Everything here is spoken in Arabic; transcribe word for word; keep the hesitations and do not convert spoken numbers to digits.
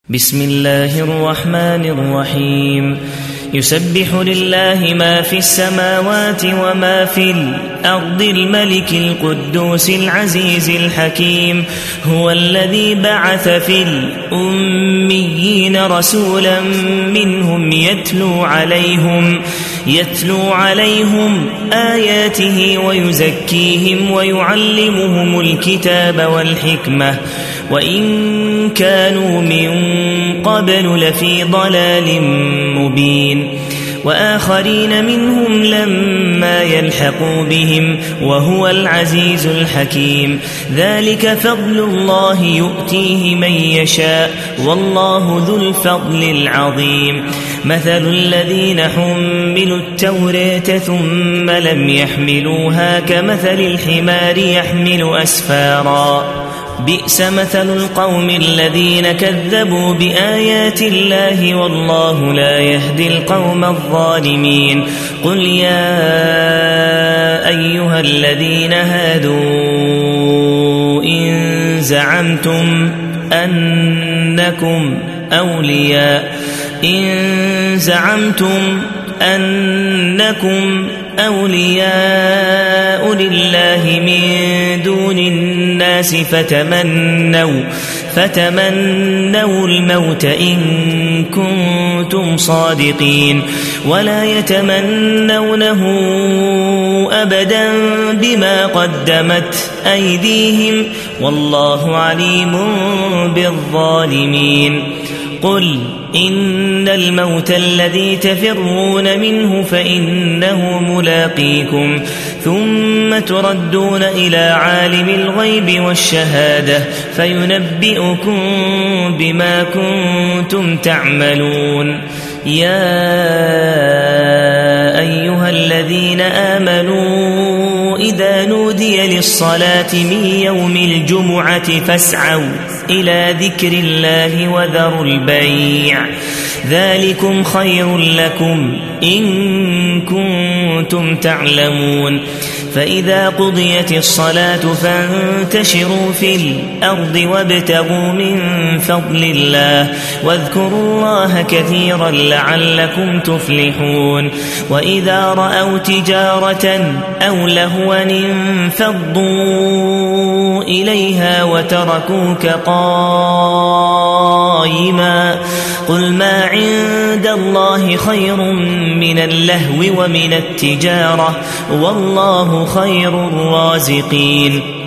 بسم الله الرحمن الرحيم يسبح لله ما في السماوات وما في الأرض الملك القدوس العزيز الحكيم هو الذي بعث في الأميين رسولا منهم يتلو عليهم يتلو عليهم آياته ويزكيهم ويعلمهم الكتاب والحكمة وإن كانوا من قبل لفي ضلال مبين وآخرين منهم لما يلحقوا بهم وهو العزيز الحكيم ذلك فضل الله يؤتيه من يشاء والله ذو الفضل العظيم مثل الذين حملوا التوراة ثم لم يحملوها كمثل الحمار يحمل أسفارا بئس مثل القوم الذين كذبوا بآيات الله والله لا يهدي القوم الظالمين قل يا أيها الذين هادوا إن زعمتم أنكم أولياء إن زعمتم أنكم أولياء لله من دون الناس فتمنوا فتمنوا الموت إن كنتم صادقين ولا يتمنونه أبدا بما قدمت أيديهم والله عليم بالظالمين قل إن الموت الذي تفرون منه فإنه ملاقيكم ثم تردون إلى عالم الغيب والشهادة فينبئكم بما كنتم تعملون يا أيها الذين آمنوا إذا نودي للصلاة من يوم الجمعة فاسعوا إلى ذكر الله وذروا البيع ذلكم خير لكم إن كنتم تعلمون فإذا قضيت الصلاة فانتشروا في الأرض وابتغوا من فضل الله واذكروا الله كثيرا لعلكم تفلحون وإذا رأوا تجارة أو لهوا انفضوا إليها وتركوك قائما قل ما عند الله خير من اللهو ومن التجارة والله خير الرازقين